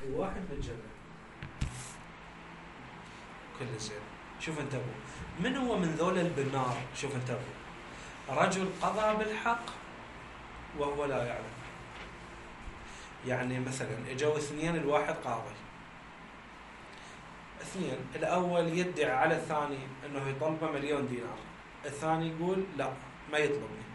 وواحد بالجنة. كل زين. شوف انتبهوا، من هو من ذول بالنار؟ شوف انتبهوا، رجل قضى بالحق وهو لا يعلم. يعني مثلا اجوا اثنين، الواحد قاضي، اثنين، الاول يدعي على الثاني انه يطلبه 1,000,000 دينار، الثاني يقول لا ما يطلبني.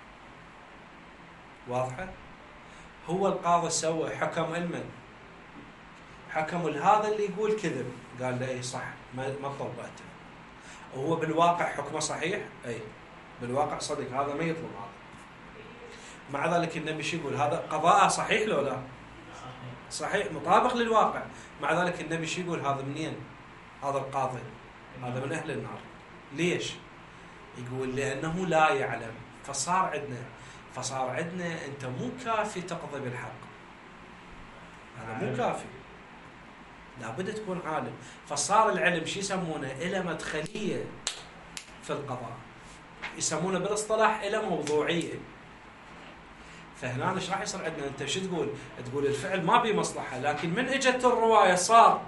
واضحه؟ هو القاضي سوى حكم المن، حكم هذا اللي يقول كذب، قال له اي صح ما طلبته، وهو بالواقع حكمه صحيح، اي بالواقع صدق هذا ما يطلب هذا. مع ذلك النبي شو يقول؟ هذا قضاءه صحيح لو لا؟ صحيح مطابق للواقع. مع ذلك النبي شو يقول؟ هذا منين؟ هذا القاضي هذا من اهل النار. ليش؟ يقول لانه لا يعلم. فصار عندنا انت مو كافي تقضي بالحق، هذا مو كافي، لابد تكون عالم. فصار العلم شو يسمونه؟ إلى مدخلية في القضاء، يسمونه بالاصطلاح إلى موضوعية. فهنا ايش راح يصير عندنا؟ انت شو تقول؟ تقول الفعل ما بيه مصلحة، لكن من اجت الرواية صار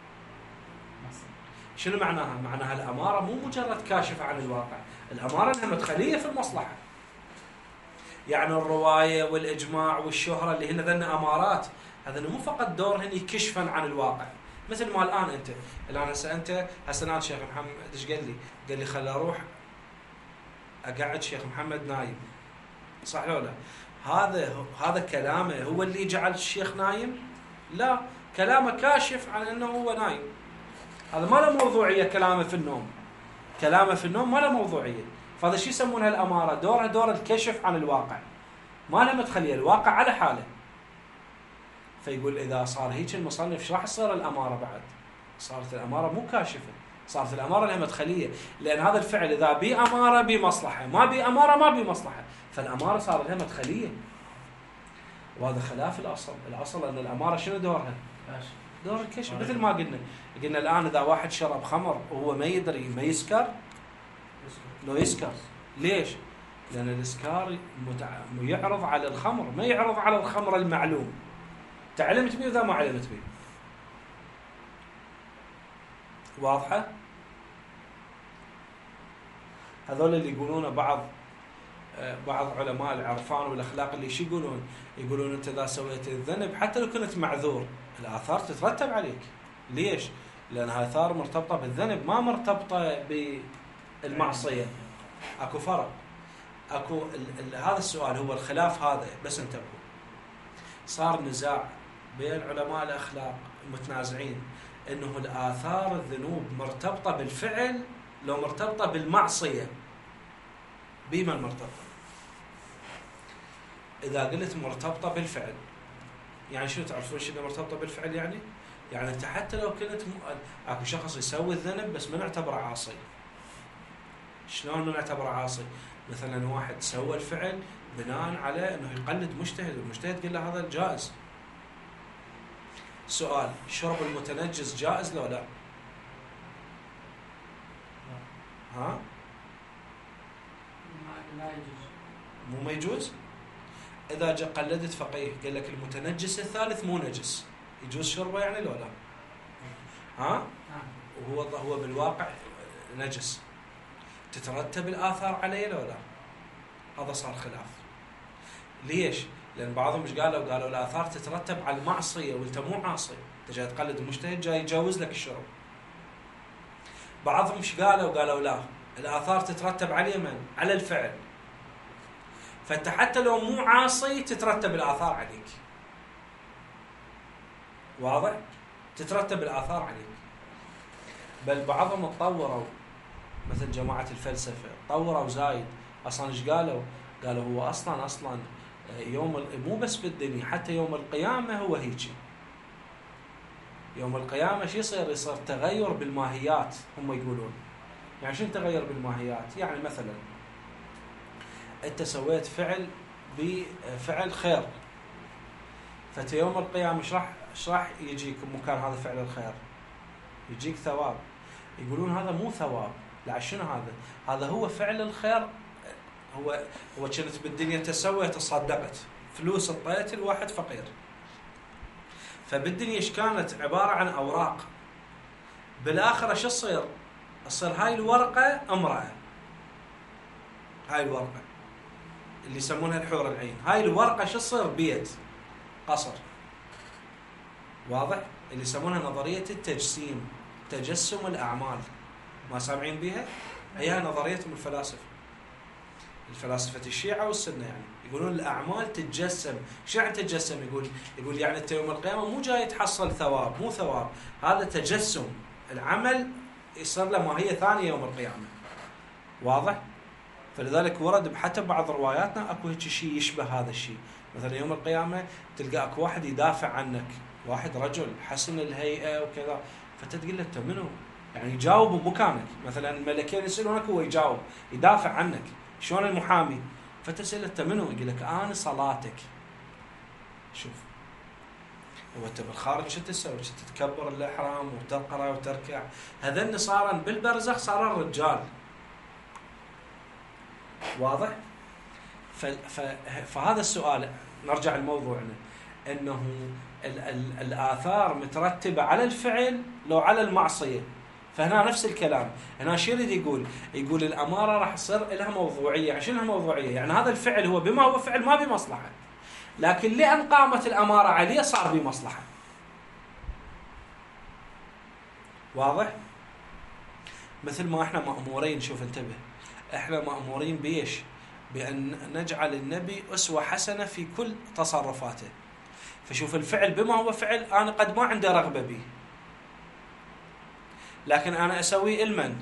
شنو معناها؟ معناها الأمارة مو مجرد كاشفة عن الواقع، الأمارة انها مدخلية في المصلحة. يعني الرواية والإجماع والشهرة اللي هن ذن أمارات، هذا مو فقط دورهن يكشفن عن الواقع. مثل ما الآن أنت الآن أنت الآن شيخ محمد إيش قال لي؟ قال لي خل أروح أقعد شيخ محمد نايم، صح ولا لا؟ هذا كلامه هو اللي جعل الشيخ نايم؟ لا، كلامه كاشف عن أنه هو نايم. هذا ما له موضوعية. كلامه في النوم ما له موضوعية. فهذا شو يسمونها الأمارة؟ دورها دور الكشف عن الواقع، ما له مدخلية، الواقع على حاله. فيقول إذا صار هيك المصنف ايش راح تصير الأمارة بعد؟ صارت الأمارة مو كاشفة، صارت الأمارة لها مدخلية، لأن هذا الفعل إذا بي أمارة بي مصلحة، ما بي أمارة ما بي مصلحة، فالأمارة صار لها مدخلية. وهذا خلاف الأصل أن الأمارة شنو دورها؟ دور الكشف. مثل ما قلنا الآن إذا واحد شرب خمر وهو ما يدري ما يسكر؟ لو يسكر. ليش؟ لأن الإسكار يعرض على الخمر، ما يعرض على الخمر المعلوم. تعلمت بيه وذا ما علمت بيه. واضحة؟ هذول اللي يقولون بعض علماء العرفان والأخلاق اللي شو يقولون أنت إذا سويت الذنب حتى لو كنت معذور الآثار تترتب عليك. ليش؟ لأن آثار مرتبطة بالذنب ما مرتبطة بالمعصية. أكو فرق. هذا السؤال هو الخلاف هذا. بس انتبهوا، صار نزاع بين علماء الأخلاق متنازعين إنه الآثار الذنوب مرتبطة بالفعل لو مرتبطة بالمعصية. بما المرتبطة؟ إذا قلت مرتبطة بالفعل يعني شنو؟ تعرفون شنو مرتبطة بالفعل يعني أنت حتى لو كنت أكو شخص يسوي الذنب بس ما نعتبره عاصي. شلون ما نعتبره عاصي؟ مثلا واحد سوى الفعل بناء على انه يقلد مجتهد، والمجتهد قال له هذا جائز. سؤال، شرب المتنجس جائز لو لا؟ ها؟ لا يجوز. مو ما يجوز؟ اذا جا قلدت فقيه قال لك المتنجس الثالث مو نجس، يجوز شربه يعني لو لا؟ ها؟ وهو بالواقع نجس، تترتب الآثار عليه لو لا؟ هذا صار خلاف. ليش؟ لأن بعضهم ايش قالوا الآثار تترتب على المعصية وانت مو عاصي، انت جاي تقلد المجتهد جاي يجاوز لك الشرب. بعضهم ايش قالوا لا، الآثار تترتب على من؟ على الفعل، فانت حتى لو مو عاصي تترتب الآثار عليك. واضح؟ تترتب الآثار عليك. بل بعضهم اتطوروا، مثل جماعة الفلسفة طوروا زايد. أصلاً إيش قالوا هو أصلاً يوم مو بس بالدنيا، حتى يوم القيامة هو هيجي. يوم القيامة شو يصير تغير بالماهيات. هم يقولون يعني شنو تغير بالماهيات؟ يعني مثلاً أنت سويت بفعل خير، فأنت يوم القيامة إيش راح يجيك مكان هذا فعل الخير؟ يجيك ثواب. يقولون هذا مو ثواب، لا شنو هذا هو فعل الخير. هو كنت بالدنيا تسوي تصدقت فلوس اعطيت الواحد فقير، فبالدنيا ايش كانت عباره عن اوراق، بالاخره شو تصير؟ تصير هاي الورقه امراه، هاي الورقه اللي يسمونها الحور العين، هاي الورقه شو تصير؟ بيت قصر. واضح؟ اللي يسمونها نظريه التجسيم، تجسم الاعمال. ما سامعين بها؟ هي نظريتهم الفلاسفه، الفلاسفه الشيعه والسنه، يعني يقولون الاعمال تتجسم. شو يعني تتجسم؟ يقول يعني انت يوم القيامه مو جاي تحصل ثواب، مو ثواب، هذا تجسم، العمل يصير له ماهيه ثانيه يوم القيامه. واضح؟ فلذلك ورد حتى بعض رواياتنا اكو هيك شيء يشبه هذا الشيء. مثلا يوم القيامه تلقى اكو واحد يدافع عنك، واحد رجل حسن الهيئه وكذا، فتقول له انت منو؟ يعني يجاوب بمكانك. مثلا الملكين يسالونك هو يجاوب، يدافع عنك، شلون المحامي؟ فتسأل انت منو؟ يقول لك انا صلاتك. شوف، هو انت بالخارج شو تسوي؟ تتكبر الاحرام وتقرا وتركع. هذن صارا بالبرزخ صار الرجال. واضح؟ فهذا السؤال، نرجع لموضوعنا، انه الاثار مترتبه على الفعل لو على المعصيه. فهنا نفس الكلام، هنا شو يريد يقول؟ يقول الاماره راح تصير لها موضوعيه. عشان لها موضوعيه يعني هذا الفعل هو بما هو فعل ما بمصلحه، لكن لان قامت الاماره عليه صار بمصلحه. واضح؟ مثل ما احنا مأمورين، شوف انتبه، احنا مأمورين بيش؟ بأن نجعل النبي أسوة حسنة في كل تصرفاته. فشوف الفعل بما هو فعل أنا قد ما عندي رغبة به، لكن أنا أسويه لمن؟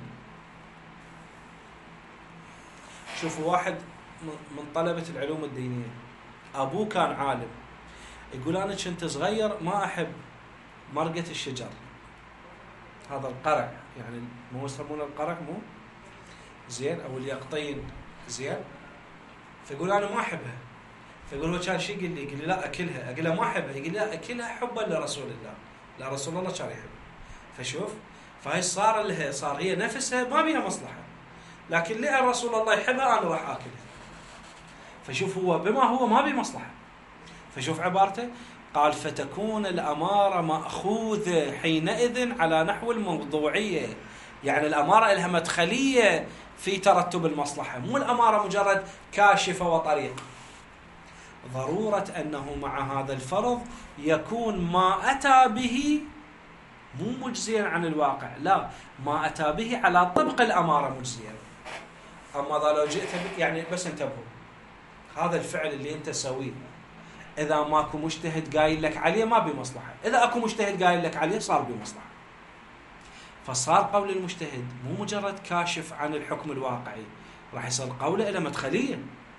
شوفوا واحد من طلبة العلوم الدينية أبوه كان عالم، يقول أنا كنت صغير ما أحب مرقة الشجر، هذا القرع، يعني مو يسمونه القرع مو زين، أو اليقطين زين، فيقول أنا ما أحبها. فيقول هو كان شيء يقول لي لا أكلها، أقول له ما أحبها، يقول لا أكلها حبا لرسول الله، لا رسول الله كان يحب. فشوف، فهي صار لها، صار هي نفسها ما بيها مصلحة، لكن لأن رسول الله يحبها أنا راح آكلها. فشوف هو بما هو ما بي مصلحة. فشوف عبارته، قال فتكون الأمارة مأخوذة حينئذ على نحو الموضوعية، يعني الأمارة لها مدخلية في ترتب المصلحة، مو الأمارة مجرد كاشفة وطريق. ضرورة أنه مع هذا الفرض يكون ما أتى به مو مجزيا عن الواقع، لا، ما أتى به على طبق الأمارة مجزيا. أما إذا لو جئت يعني بس انتبهوا، هذا الفعل اللي أنت تسويه إذا ماكو مجتهد قايل لك عليه ما بمصلحة، إذا أكو مجتهد قايل لك عليه صار بمصلحة. فصار قول المجتهد مو مجرد كاشف عن الحكم الواقعي، راح يصير قوله إلى مدخلية،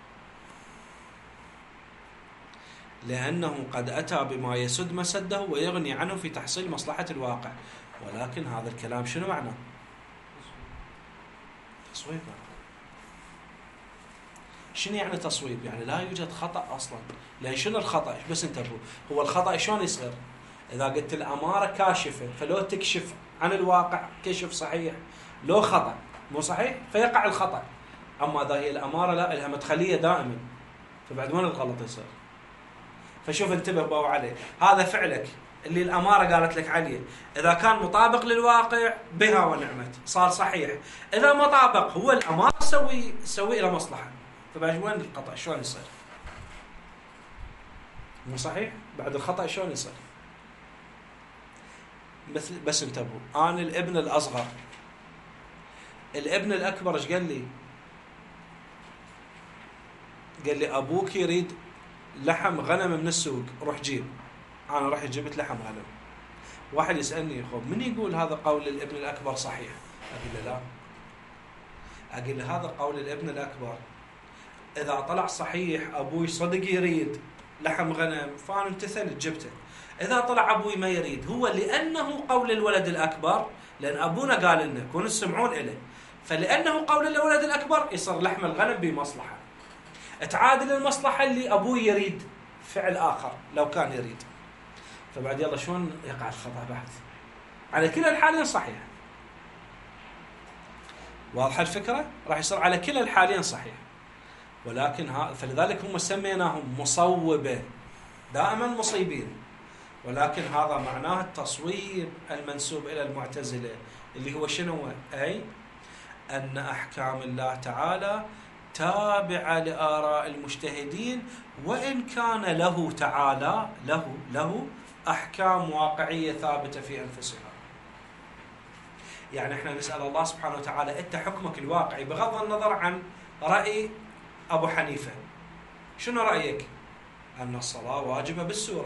لأنه قد أتى بما يسد مسده ويغني عنه في تحصيل مصلحة الواقع. ولكن هذا الكلام شنو معناه؟ تصويب. شنو يعني تصويب؟ يعني لا يوجد خطأ أصلا. لأن شنو الخطأ؟ بس انتبهوا، هو الخطأ شلون يصير؟ إذا قلت الأمارة كاشفة، فلو تكشف عن الواقع كشف صحيح، لو خطأ مو صحيح فيقع الخطأ. أما إذا هي الأمارة لا، لها مدخلية دائما، فبعد وين الغلط يصير؟ فشوف انتبه باو عليه، هذا فعلك اللي الأمارة قالت لك عليه، إذا كان مطابق للواقع بها ونعمت صار صحيح، إذا ما طابق هو الأمارة سوي إلى مصلحة، فبعد وين الخطأ؟ شلون يصير؟ مو صحيح؟ بعد الخطأ شلون يصير؟ مثل بس انتبهوا، أنا الابن الأصغر، الابن الأكبر ايش قال لي؟ قال لي أبوك يريد لحم غنم من السوق، روح جيب. أنا رحت جبت لحم غنم. واحد يسألني خب من يقول هذا قول الابن الأكبر صحيح؟ أقول له لا، أقول له هذا قول الابن الأكبر إذا طلع صحيح أبوي صدق يريد لحم غنم فأنا امتثلت جبته. إذا طلع أبوي ما يريد، هو لأنه قول الولد الأكبر، لأن أبونا قال لنا كونوا تسمعون إليه، فلأنه قول الولد الأكبر يصير لحم الغنم بمصلحة، تعادل المصلحة اللي أبوي يريد فعل آخر لو كان يريد. فبعد يلا شلون يقع الخطأ بعد؟ على كلا الحالين صحيح. واضحة الفكرة؟ راح يصير على كلا الحالين صحيح. ولكن فلذلك هم سميناهم مصوبة، دائما مصيبين. ولكن هذا معناه التصويب المنسوب إلى المعتزلة، اللي هو شنو؟ أي أن أحكام الله تعالى تابعة لآراء المجتهدين، وإن كان له تعالى له أحكام واقعية ثابتة في أنفسها. يعني احنا نسأل الله سبحانه وتعالى أنت حكمك الواقعي بغض النظر عن رأي أبو حنيفة، شنو رأيك؟ أن الصلاة واجبة بالسورة.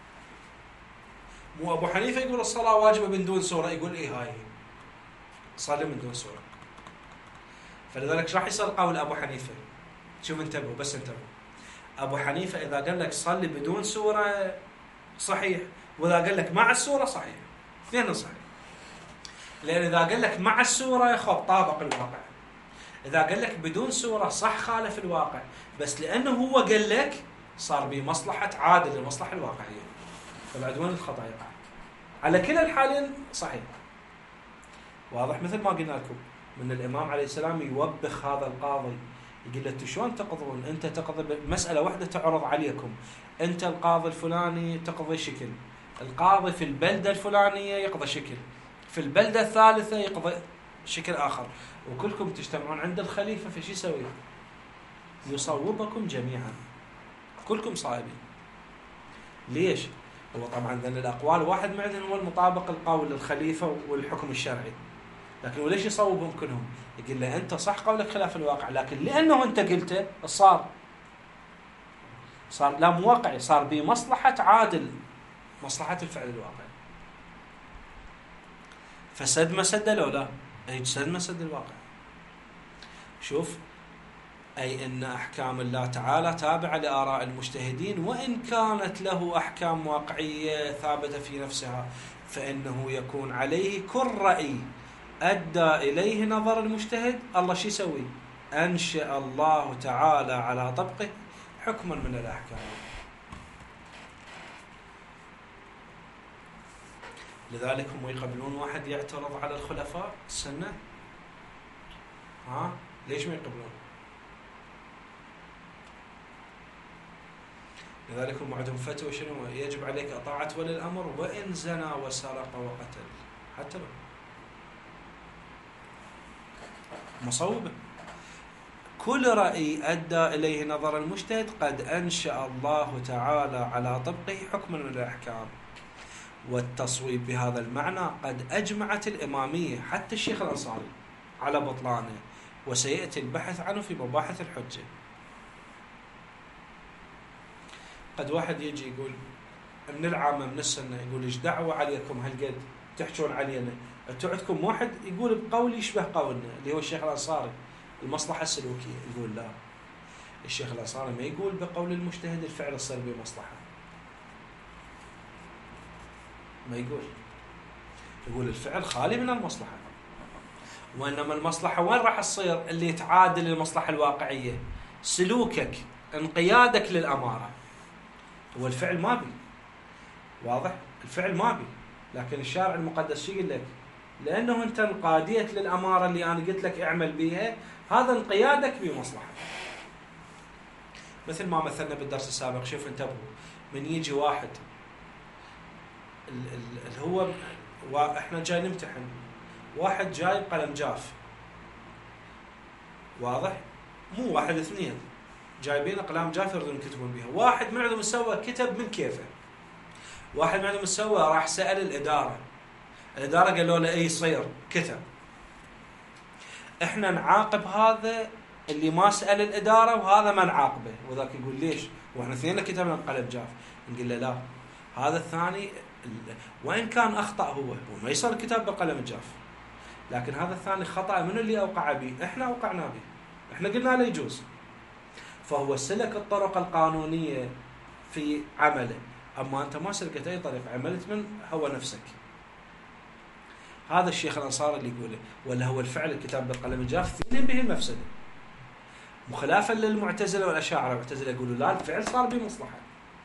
مو أبو حنيفة يقول الصلاة واجبة من دون سورة، يقول إيه هاي صلي من دون سورة. فلذلك راح يصير قول أبو حنيفة. شوف انتبهوا، بس انتبهوا، أبو حنيفة إذا قال لك صلي بدون سورة صحيح، وإذا قال لك مع السورة صحيح، اثنين صحيح. لأن إذا قال لك مع السورة خب طابق الواقع، إذا قال لك بدون سورة صح خالف الواقع، بس لأنه هو قال لك صار بمصلحة عادل المصلحة الواقعية، فالعدوان الخطأ يقع. على كلا الحالين صحيح. واضح؟ مثل ما قلنا لكم من الإمام عليه السلام يوبخ هذا القاضي، يقول له انتم شلون تقضون؟ انت تقضي مسألة واحدة تعرض عليكم، انت القاضي الفلاني تقضي شكل، القاضي في البلدة الفلانية يقضي شكل، في البلدة الثالثة يقضي شكل آخر، وكلكم تجتمعون عند الخليفة، فش يسوي؟ يصوبكم جميعا، كلكم صائبين. ليش؟ هو طبعا ذن الأقوال واحد معهم هو المطابق القول للخليفة والحكم الشرعي، لكن وليش يصوبهم كلهم؟ يقول له أنت صح قولك خلاف الواقع، لكن لأنه أنت قلته صار لا مو واقعي، صار بمصلحة عادل، مصلحة الفعل الواقعي. فسد ما سد لو لا؟ أي سد ما سد الواقع. شوف، أي أن أحكام الله تعالى تابعة لآراء المجتهدين، وإن كانت له أحكام واقعية ثابتة في نفسها، فإنه يكون عليه كل رأي أدى إليه نظر المجتهد، الله شو يسوي؟ أنشأ الله تعالى على طبقه حكما من الأحكام. لذلك هم يقبلون واحد يعترض على الخلفاء السنة؟ ليش ما يقبلون؟ لذلك هم عندهم فتوى شنو؟ يجب عليك طاعة ولي الأمر وإن زنى وسرق وقتل، حتى لو مصوبة. كل رأي أدى إليه نظر المجتهد قد أنشأ الله تعالى على طبقه حكما من الأحكام. والتصويب بهذا المعنى قد أجمعت الإمامية حتى الشيخ الأنصاري على بطلانه، وسيأتي البحث عنه في مباحث الحجة. قد واحد يجي يقول من العامة من السنة يقول إيش دعوة عليكم هالقد تحجون علينا؟ أنتوا عندكم واحد يقول بقول يشبه قولنا اللي هو الشيخ الأنصاري المصلحة السلوكية. يقول لا، الشيخ الأنصاري ما يقول بقول المجتهد الفعل الصير بمصلحة، ما يقول الفعل خالي من المصلحة، وإنما المصلحة وين راح تصير؟ اللي تعادل المصلحة الواقعية، سلوكك، انقيادك للأمارة. هو الفعل ما بي، واضح؟ الفعل ما بي، لكن الشارع المقدس شو يقول لك؟ لأنه أنت انقاديت للأمارة اللي أنا قلت لك اعمل بيها، هذا انقيادك بمصلحة. مثل ما مثلنا بالدرس السابق، شوف انتبهوا، من يجي واحد اللي هو احنا جاي نمتحن، واحد جاي قلم جاف، واضح؟ مو واحد اثنين جايبين اقلام جاف يريدون يكتبون بها، واحد منهم سوى كتب من كيفه، واحد منهم سوى راح سأل الإدارة قالوا له اي يصير كتب. احنا نعاقب هذا اللي ما سأل الإدارة وهذا ما نعاقبه، وذاك يقول ليش؟ واحنا اثنين كتبنا بقلم جاف. نقول له لا، هذا الثاني وإن كان أخطأ هو ما يصير الكتاب بقلم الجاف، لكن هذا الثاني خطأ من اللي أوقع به؟ إحنا أوقعنا به، إحنا قلنا له يجوز، فهو سلك الطرق القانونية في عمله، أما أنت ما سلكت أي طريق، عملت من هو نفسك. هذا الشيخ الأنصاري اللي يقوله، ولا هو الفعل الكتاب بالقلم الجاف ثين به المفسدة، مخلافا للمعتزلة والأشاعرة. المعتزلة يقولوا لا، الفعل صار بمصلحة.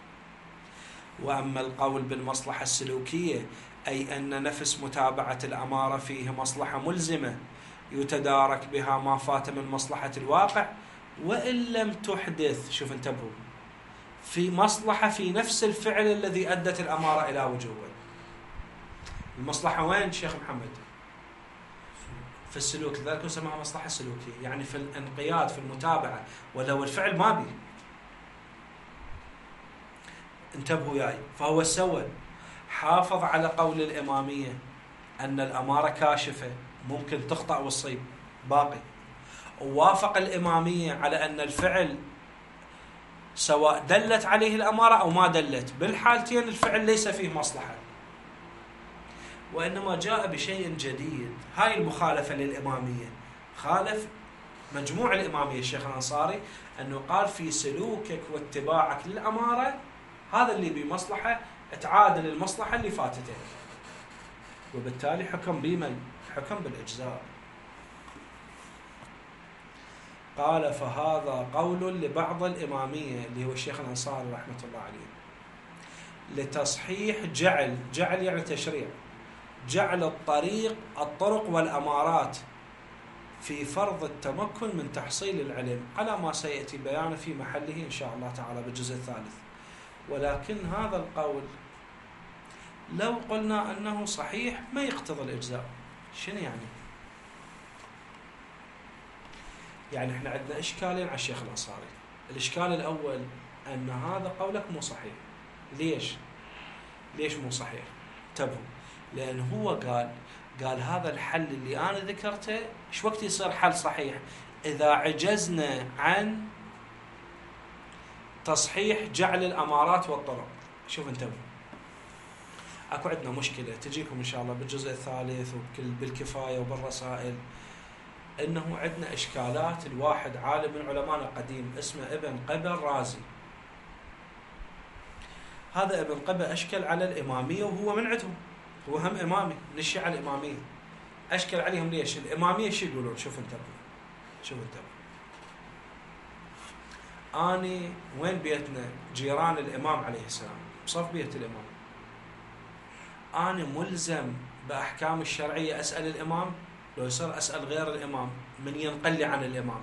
وأما القول بالمصلحة السلوكية، أي أن نفس متابعة الأمارة فيه مصلحة ملزمة يتدارك بها ما فات من مصلحة الواقع وإن لم تحدث، شوف انتبهوا، في مصلحة في نفس الفعل الذي أدت الأمارة إلى وجوبه. المصلحة وين شيخ محمد؟ في السلوك، لذلك نسميها مصلحة سلوكية، يعني في الانقياد، في المتابعة، ولو الفعل ما بي. انتبهوا وياي. فهو سوى حافظ على قول الإمامية أن الأمارة كاشفة ممكن تخطأ وتصيب باقي، ووافق الإمامية على أن الفعل سواء دلت عليه الأمارة أو ما دلت، بالحالتين الفعل ليس فيه مصلحة، وإنما جاء بشيء جديد. هاي المخالفة للإمامية، خالف مجموع الإمامية الشيخ الأنصاري، أنه قال في سلوكك واتباعك للأمارة هذا اللي بمصلحة تعادل المصلحة اللي فاتتك، وبالتالي حكم بمن؟ حكم بالإجزاء. قال فهذا قول لبعض الإمامية اللي هو الشيخ الأنصاري رحمة الله عليه لتصحيح جعل يعني تشريع، جعل الطرق والأمارات في فرض التمكن من تحصيل العلم، على ما سيأتي بيانه في محله إن شاء الله تعالى بالجزء الثالث. ولكن هذا القول لو قلنا أنه صحيح ما يقتضي الإجزاء. شنو يعني؟ يعني احنا عندنا إشكالين على الشيخ الأنصاري. الإشكال الأول أن هذا قولك مو صحيح. ليش مو صحيح؟ انتبهوا، لأن هو قال هذا الحل اللي أنا ذكرته إيش وقت يصير حل صحيح؟ إذا عجزنا عن تصحيح جعل الأمارات والطرق. شوف انتبهوا، اكو عندنا مشكلة تجيكم إن شاء الله بالجزء الثالث بالكفاية وبالرسائل، إنه عندنا إشكالات. الواحد عالم من علماءنا القديم اسمه ابن قبة الرازي، هذا ابن قبة أشكل على الإمامية وهو من عندهم، هو هم إمامي من الشيعة الإمامية. أشكل عليهم ليش؟ الإمامية شو يقولون؟ شوف انتبهوا. أني وين بيتنا؟ جيران الإمام عليه السلام، بصف بيت الإمام. أنا ملزم بأحكام الشرعية أسأل الإمام؟ لو يصير أسأل غير الإمام من ينقل لي عن الإمام؟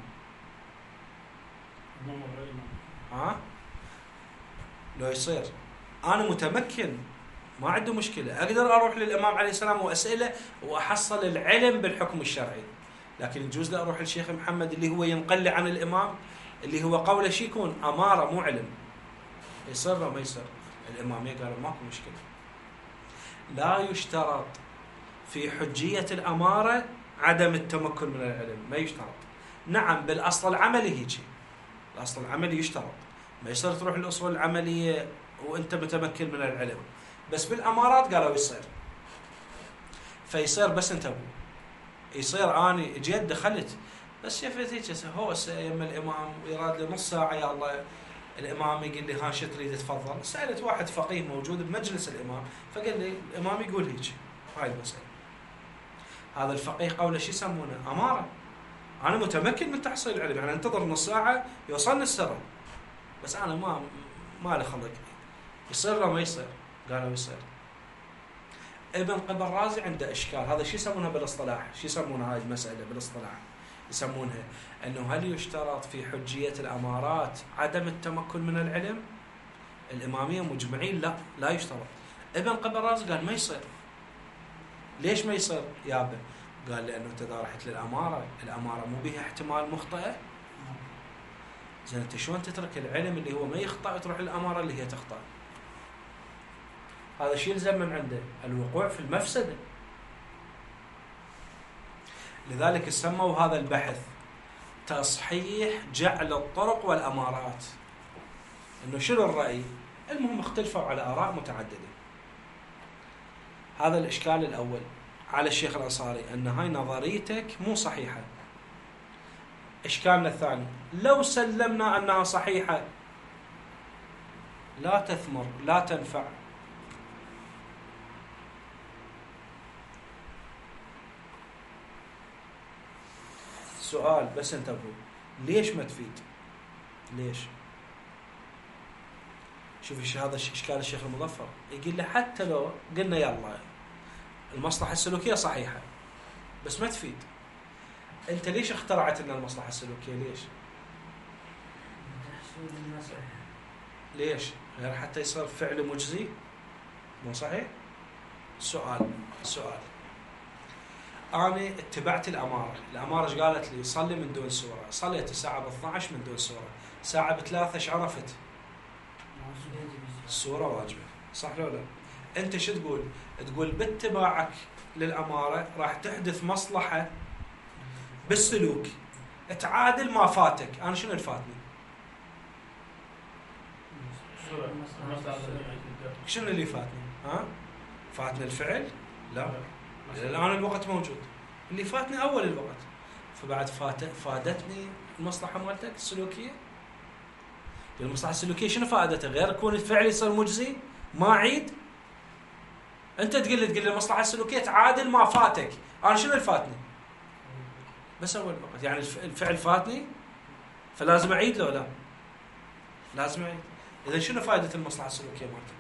لو يصير أنا متمكن ما عنده مشكلة، أقدر أروح للإمام عليه السلام وأسأله وأحصل العلم بالحكم الشرعي، لكن يجوز لي أروح للشيخ محمد اللي هو ينقل لي عن الإمام، اللي هو قوله شي يكون أمارة مو علم. يصير ولا ما يصير؟ الإمامية قالوا ماكو مشكلة. لا يشترط في حجية الأمارة عدم التمكن من العلم، ما يشترط. نعم بالأصل العملي هيجي، الأصل العملي يشترط، ما يصير تروح للأصول العملية وأنت متمكن من العلم، بس بالأمارات قالوا يصير. فيصير بس انتبهوا، يصير أني جيت دخلت بس شفت هيك هو يما الإمام ويراد لي نص ساعة يا الله، الإمام يقول لي ها شو تريد تفضل. سألت واحد فقيه موجود بمجلس الإمام فقال لي الإمام يقول هيك، هاي المسألة. هذا الفقيه قوله شو يسمونه؟ أمارة. أنا متمكن من تحصيل العلم، يعني انتظر نص ساعة يوصلني السر، بس أنا ما لي خلق. يصير ولا ما يصير؟ قالوا يصير. ابن قبة الرازي عنده إشكال، هذا شو يسمونها بالاصطلاح؟ شو يسمونها هاي المسألة بالاصطلاح؟ يسمونها أنه هل يشترط في حجية الأمارات عدم التمكن من العلم؟ الإمامية مجمعين لا يشترط. ابن قبة الرازي قال ما يصير. ليش ما يصير يابا؟ قال لأنه أنت إذا رحت للأمارة، الأمارة مو بها احتمال مخطئة. زين أنت شلون تترك العلم اللي هو ما يخطئ وتروح للأمارة اللي هي تخطئ؟ هذا شيء يلزم من عنده الوقوع في المفسدة. لذلك سموا هذا البحث تصحيح جعل الطرق والأمارات. إنه شنو الرأي؟ المهم اختلفوا على آراء متعددة. هذا الإشكال الأول على الشيخ الأنصاري، أن هاي نظريتك مو صحيحة. إشكالنا الثاني، لو سلمنا أنها صحيحة لا تثمر لا تنفع. سؤال بس انتبهوا، ليش ما تفيد؟ ليش؟ شوف هذا إشكال الشيخ المظفر، يقول له حتى لو قلنا يلا المصلحة السلوكية صحيحة بس ما تفيد. أنت ليش اخترعت لنا المصلحة السلوكية؟ ليش؟ ليش؟ غير حتى يصير فعل مجزي؟ مو صحيح؟ سؤال أنا اتبعت الأمارة ايش قالت لي؟ صلي من دون سورة، صليت الساعة ب 12 من دون سورة، ساعة ب3 ايش عرفت؟ السورة واجبة، صح لو لا؟ أنت شو تقول؟ تقول باتباعك للأمارة راح تحدث مصلحة بالسلوك تعادل ما فاتك. أنا شنو اللي فاتني؟ شنو اللي فاتني؟ ها؟ فاتني الفعل؟ لا، الآن الوقت موجود. اللي فاتني أول الوقت، فبعد فادتني المصلحة مالتك السلوكية. المصلحة السلوكية شنو فائدتها؟ غير كون الفعل يصير مجزي ما عيد. أنت تقول لي المصلحة السلوكية تعادل ما فاتك، أنا شنو اللي فاتني؟ بس أول وقت، يعني الفعل فاتني فلازم أعيد له لا؟ لازم أعيد. إذا شنو فائدة المصلحة السلوكية مالتك؟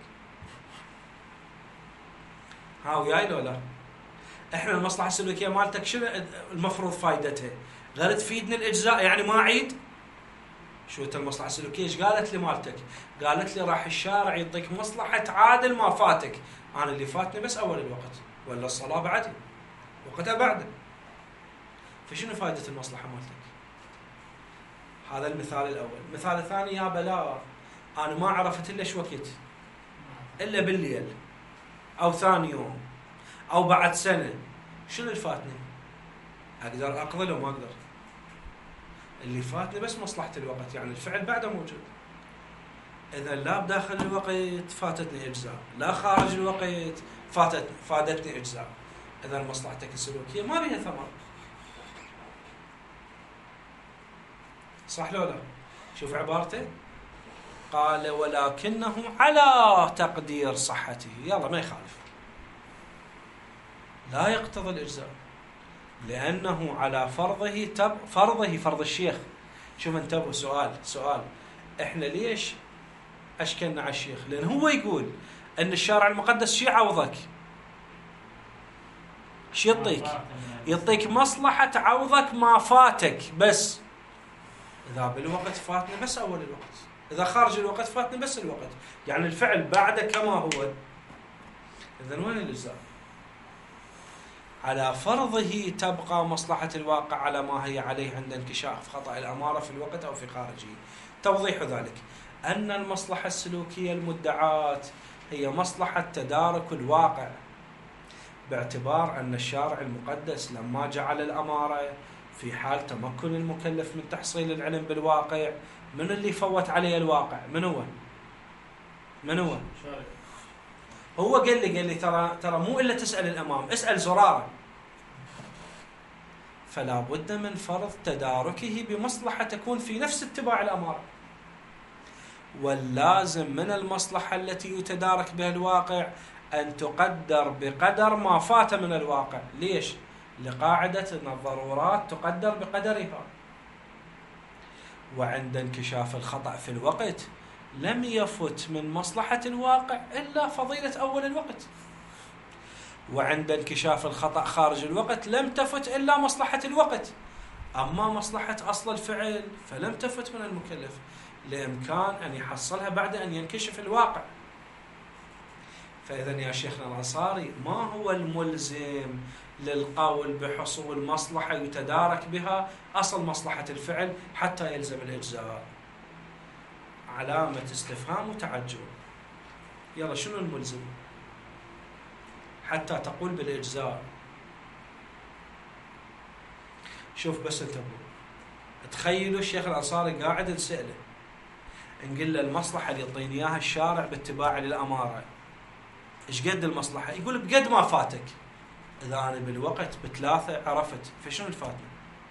ها وياي لو لا؟ احنا المصلحة السلوكية مالتك شنو المفروض فائدتها؟ غير تفيدني الإجزاء، يعني ما أعيد. شو المصلحة السلوكية ايش قالت لي مالتك؟ قالت لي راح الشارع يعطيك مصلحة تعادل ما فاتك. أنا اللي فاتني بس أول الوقت، ولا الصلاة بعدي وقتها بعده. فشنو فائدة المصلحة مالتك؟ هذا المثال الأول. المثال الثاني، يا بلا أنا ما عرفت إلا شو وقت، إلا بالليل أو ثاني يوم أو بعد سنة. شنو اللي فاتني؟ أقدر أقضي لو ما أقدر؟ اللي فاتني بس مصلحة الوقت، يعني الفعل بعده موجود. إذا لا بداخل الوقت فاتتني إجزاء، لا خارج الوقت فادتني إجزاء. إذا مصلحتك السلوكية ما بيها ثمر. صح لو لا؟ شوف عبارته، قال ولكنه على تقدير صحته، يلا ما يخالف، لا يقتضي الإجزاء، لأنه على فرض الشيخ. شوف انتبهوا، سؤال احنا ليش أشكلنا على الشيخ؟ لأن هو يقول أن الشارع المقدس شي عوضك، شي يعطيك مصلحة تعوضك ما فاتك. بس إذا بالوقت فاتني بس أول الوقت، إذا خارج الوقت فاتني بس الوقت، يعني الفعل بعده كما هو. إذن وين الإجزاء؟ على فرضه تبقى مصلحة الواقع على ما هي عليه عند انكشاف خطأ الأمارة في الوقت أو في خارجه. توضيح ذلك أن المصلحة السلوكية المدعاة هي مصلحة تدارك الواقع، باعتبار أن الشارع المقدس لما جعل الأمارة في حال تمكن المكلف من تحصيل العلم بالواقع، من اللي فوت عليه الواقع؟ من هو؟ هو قال لي ترى مو إلا تسأل الأمام، اسأل زرارة. فلا بد من فرض تداركه بمصلحة تكون في نفس اتباع الأمارة. واللازم من المصلحة التي يتدارك بها الواقع أن تقدر بقدر ما فات من الواقع. ليش؟ لقاعدة أن الضرورات تقدر بقدرها. وعند انكشاف الخطأ في الوقت لم يفت من مصلحة الواقع إلا فضيلة أول الوقت، وعند انكشاف الخطأ خارج الوقت لم تفت إلا مصلحة الوقت. أما مصلحة أصل الفعل فلم تفت من المكلف، لإمكان أن يحصلها بعد أن ينكشف الواقع. فإذا يا شيخنا الأنصاري، ما هو الملزم للقول بحصول مصلحة يتدارك بها أصل مصلحة الفعل حتى يلزم الإجزاء؟ علامة استفهام وتعجب. يلا شنو الملزم حتى تقول بالإجزاء؟ شوف بس انتبهوا، تخيلوا الشيخ الأنصاري قاعد نسأله، نقول له المصلحة اللي يعطيني إياها الشارع باتباع للأمارة إيش قد المصلحة؟ يقول بقد ما فاتك. إذا أنا بالوقت ب3 عرفت، فشنو الفاتني؟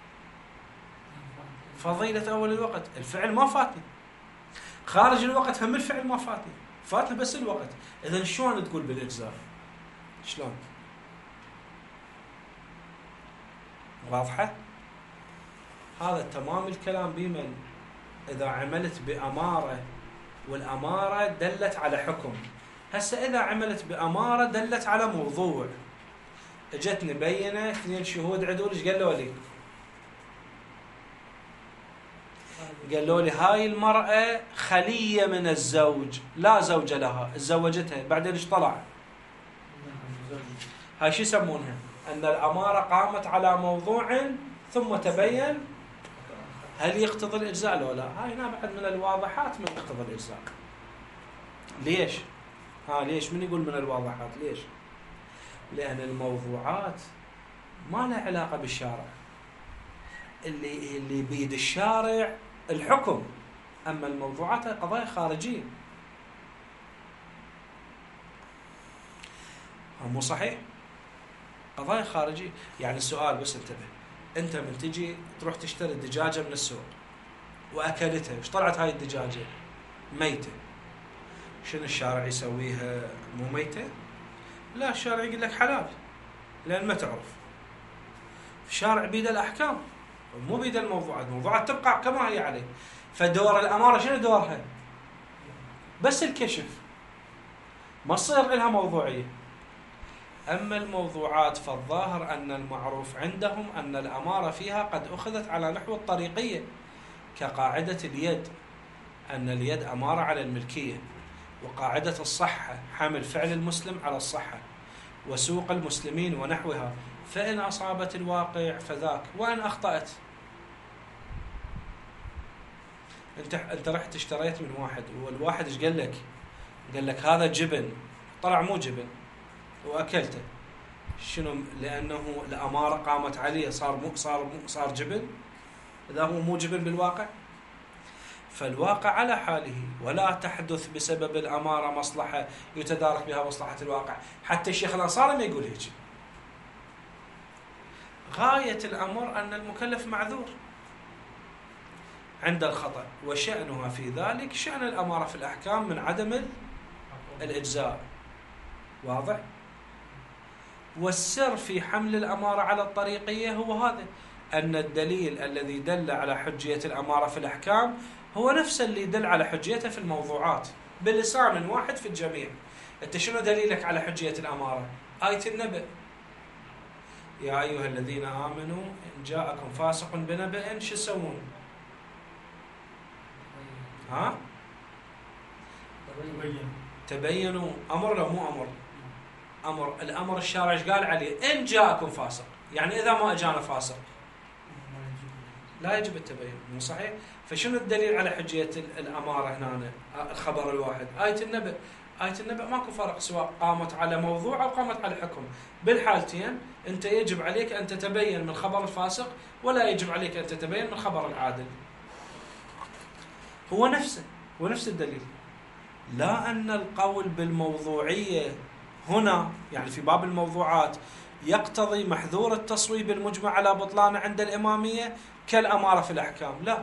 فضيلة أول الوقت، الفعل ما فاتني. خارج الوقت هم الفعل ما فاتني بس الوقت. إذن شلون تقول بالإجزاء؟ شلون؟ واضحة؟ هذا تمام الكلام بمن؟ إذا عملت بأمارة والأمارة دلت على حكم. هسه إذا عملت بأمارة دلت على موضوع، اجتني بينة 2 شهود عدول، ايش قالوا لي؟ قالوا لي هاي المرأة خلية من الزوج، لا زوج لها، تزوجتها بعدين ايش طلع؟ هاي شو يسمونها؟ أن الأمارة قامت على موضوع ثم تبين هل يقتضي الإجزاء لو لا. هاي هنا بعد من الواضحات من يقتضي الإجزاء. ليش؟ ليش؟ من يقول من الواضحات؟ ليش؟ لأن الموضوعات ما لها علاقة بالشارع، اللي بيد الشارع الحكم، أما الموضوعات قضايا خارجية. مو صحيح؟ قضايا خارجية. يعني السؤال بس انتبه، أنت من تجي تروح تشتري دجاجة من السوق وأكلتها، ايش طلعت هاي الدجاجة؟ ميتة. شنو الشارع يسويها مو ميتة؟ لا، الشارع يقول لك حلال لأن ما تعرف. الشارع بيد الأحكام مو بيد الموضوعات، الموضوعات تبقى كما هي عليه. فدور الأمارة شنو دورها؟ بس الكشف، ما تصير لها موضوعية. أما الموضوعات فالظاهر أن المعروف عندهم أن الأمارة فيها قد أخذت على نحو الطريقية، كقاعدة اليد، أن اليد أمارة على الملكية، وقاعدة الصحة حمل فعل المسلم على الصحة، وسوق المسلمين ونحوها، فإن أصابت الواقع فذاك وإن أخطأت. أنت رحت اشتريت من واحد، والواحد إيش قال لك؟ قال لك هذا جبن، طلع مو جبن وأكلته. شنو؟ لأنه الأمارة قامت عليه صار جبن، إذا هو مو جبن بالواقع. فالواقع على حاله، ولا تحدث بسبب الأمارة مصلحة يتدارك بها مصلحة الواقع. حتى الشيخ الأنصاري ما يقول هيك. غاية الأمر أن المكلف معذور عند الخطأ، وشأنها في ذلك شأن الأمارة في الأحكام من عدم الإجزاء. واضح؟ والسر في حمل الأمارة على الطريقية هو هذا، أن الدليل الذي دل على حجية الأمارة في الأحكام هو نفس اللي يدل على حجيته في الموضوعات بلسان واحد في الجميع. أنت شنو دليلك على حجية الأمارة؟ آية النبأ: يا أيها الذين آمنوا إن جاءكم فاسق بنبأ شو تسوون؟ تبينوا. أمر لو مو أمر؟ أمر. الأمر الشارع ايش قال عليه؟ إن جاءكم فاسق، يعني إذا ما أجانا فاسق لا يجب التبين. مو صحيح؟ فشنو الدليل على حجية الأمارة هنا؟ الخبر الواحد آية النبأ. آية النبأ ماكو فرق، سواء قامت على موضوع أو قامت على حكم. بالحالتين أنت يجب عليك أن تتبين من خبر الفاسق، ولا يجب عليك أن تتبين من خبر العادل. هو نفس الدليل. لا أن القول بالموضوعية هنا يعني في باب الموضوعات يقتضي محذور التصويب المجمع على بطلانه عند الإمامية كالأمارة في الأحكام. لا،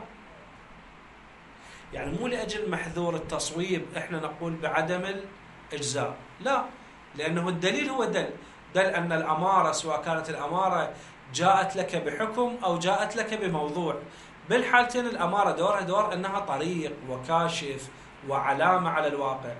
يعني مو لأجل محذور التصويب إحنا نقول بعدم الإجزاء، لا، لأنه الدليل هو دل أن الأمارة سواء كانت الأمارة جاءت لك بحكم أو جاءت لك بموضوع، بالحالتين الأمارة دورها دور أنها طريق وكاشف وعلامة على الواقع.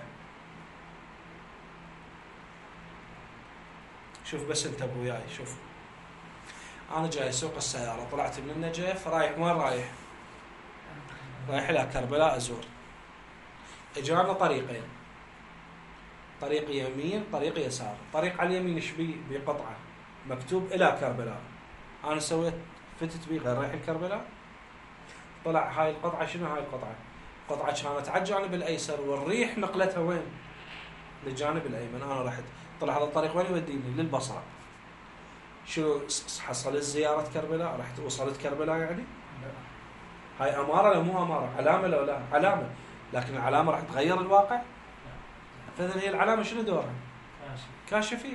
شوف بس انت ابوياي، شوف انا جاي سوق السيارة، طلعت من النجف رايح وين رايح؟ رايح الى كربلاء ازور. اجانا طريقين، طريق يمين طريق يسار. طريق على اليمين ايش بقطعة مكتوب الى كربلاء، انا سويت فتت بي غير رايح لكربلاء. طلع هاي القطعة شنو؟ هاي القطعة كانت على الجانب الايسر والريح نقلتها وين؟ للجانب الايمن. انا رحت طلع هذا الطريق وين يوديني؟ للبصرة. شو حصلت زيارة كربلاء؟ رحت وصلت كربلاء يعني؟ هاي أمارة لو مو أمارة؟ علامة لو لا؟ علامة، لكن العلامة راح تغير الواقع؟ فإذن هي العلامة شنو دورها؟ كاشفية.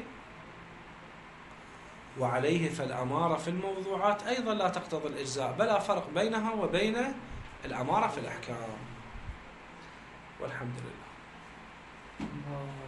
وعليه فالأمارة في الموضوعات أيضا لا تقتضي الإجزاء، بلا فرق بينها وبين الأمارة في الأحكام. والحمد لله.